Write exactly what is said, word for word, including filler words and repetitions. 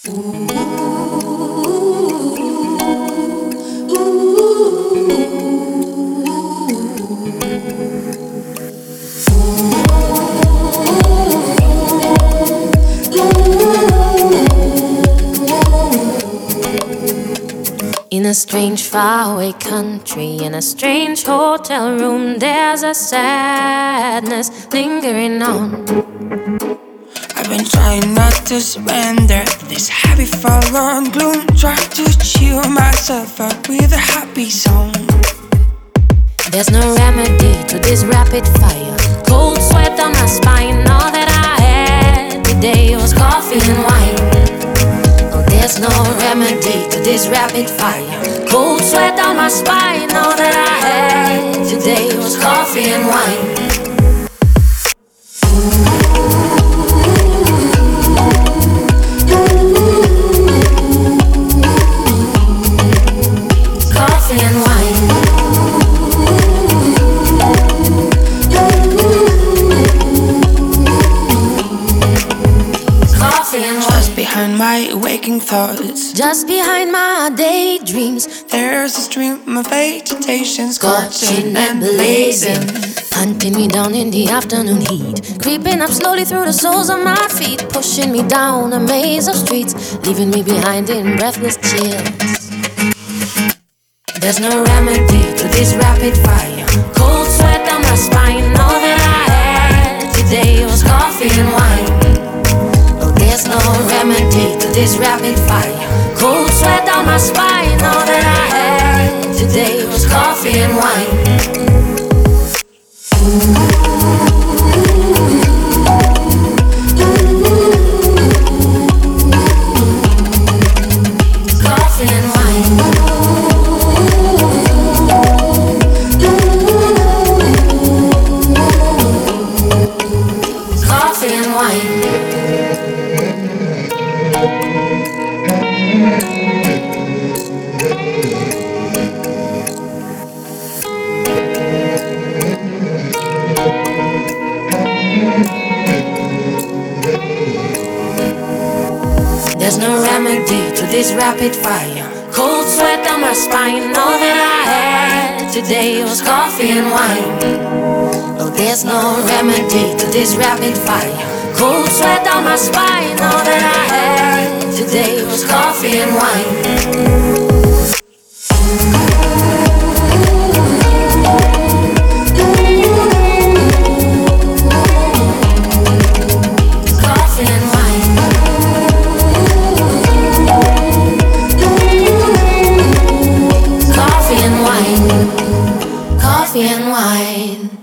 In a strange faraway country, in a strange hotel room, there's a sadness lingering on. I've been trying not to surrender this happy forlorn gloom. Try to cheer myself up with a happy song. There's no remedy to this rapid fire. Cold sweat on my spine. All that I had today was coffee and wine. Oh, there's no remedy to this rapid fire. Cold sweat on my spine. All that I had today was coffee and wine. Just behind my waking thoughts, just behind my daydreams, there's a stream of vegetation scorching and blazing, hunting me down in the afternoon heat, creeping up slowly through the soles of my feet, pushing me down a maze of streets, leaving me behind in breathless chills. There's no remedy to this rapid fire. Cold sweat on my spine. All that I had today was coffee and wine. There's no remedy to this rapid fire. Cold sweat on my spine. All that I had today was coffee and wine. Coffee and wine. Coffee and wine. There's no remedy to this rapid fire. Cold sweat on my spine. All that I had today was coffee and wine. Oh, there's no remedy to this rapid fire. Cold sweat on my spine. All that I had today was coffee and wine. Coffee and wine.